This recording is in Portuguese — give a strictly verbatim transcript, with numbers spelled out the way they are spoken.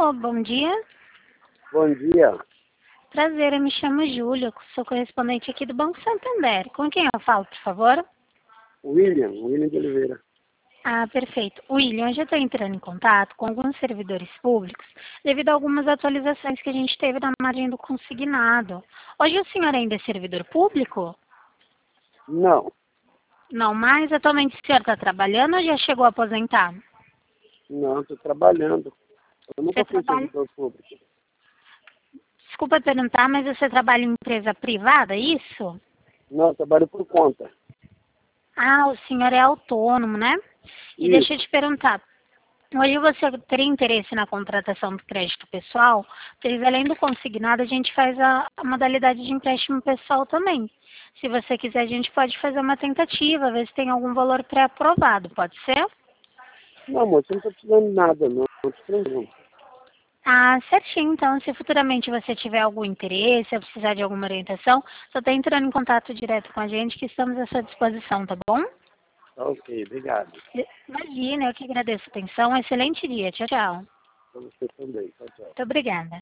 Alô, bom dia. Bom dia. Prazer, eu me chamo Júlia, sou correspondente aqui do Banco Santander. Com quem eu falo, por favor? William, William de Oliveira. Ah, perfeito. William, eu já estou entrando em contato com alguns servidores públicos devido a algumas atualizações que a gente teve na margem do consignado. Hoje o senhor ainda é servidor público? Não, Não mais? Atualmente o senhor está trabalhando ou já chegou a aposentar? não, estou trabalhando. Eu nunca Você fui trabalha... servidor público. Desculpa perguntar, mas você trabalha em empresa privada, é isso? Não, eu trabalho por conta. Ah, o senhor é autônomo, né? E deixa eu Isso. te perguntar, hoje você teria interesse na contratação do crédito pessoal? Pois além do consignado, a gente faz a, a modalidade de empréstimo pessoal também. Se você quiser, a gente pode fazer uma tentativa, ver se tem algum valor pré-aprovado, pode ser? Não, moço, eu não estou precisando de nada, não. Não estou precisando. Ah, certinho. Então, se futuramente você tiver algum interesse ou precisar de alguma orientação, só está entrando em contato direto com a gente que estamos à sua disposição, tá bom? Tá ok, obrigado. Imagina, eu que agradeço a atenção. Um excelente dia. Tchau, tchau. Para você também. Tchau, tchau. Muito obrigada.